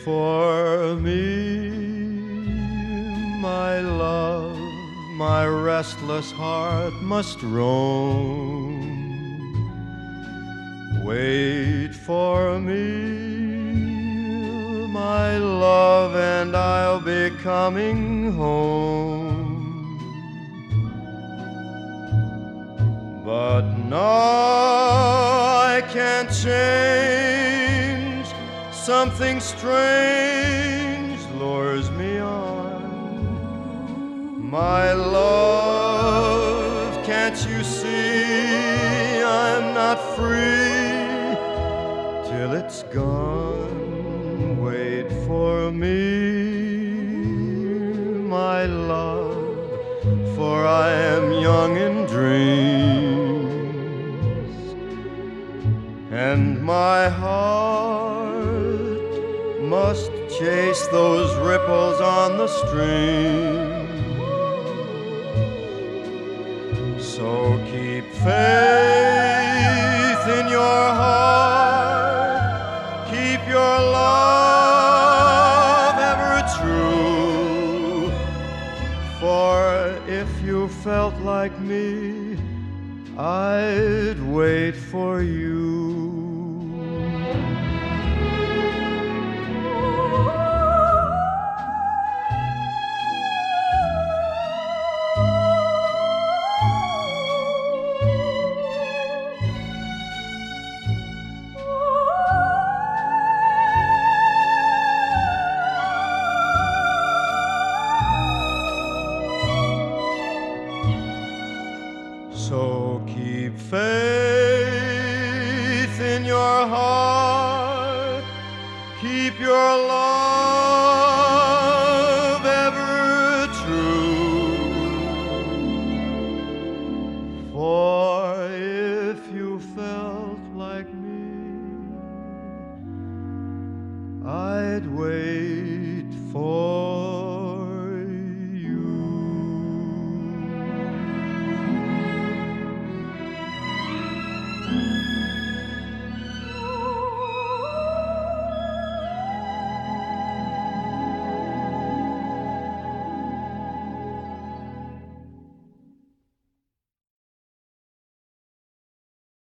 for me, my love, my restless heart must roam. Wait for me, my love, and I'll be coming home. But now I can't change, something strange lures me on. My love, can't you see I'm not free till it's gone? Wait for me, my love, for I am young in dreams, and my heart must chase those ripples on the stream. So keep faith in your heart, keep your love ever true, for if you felt like me, I'd wait for you. So keep faith in your heart, keep your love ever true, for if you felt like me, I'd wait for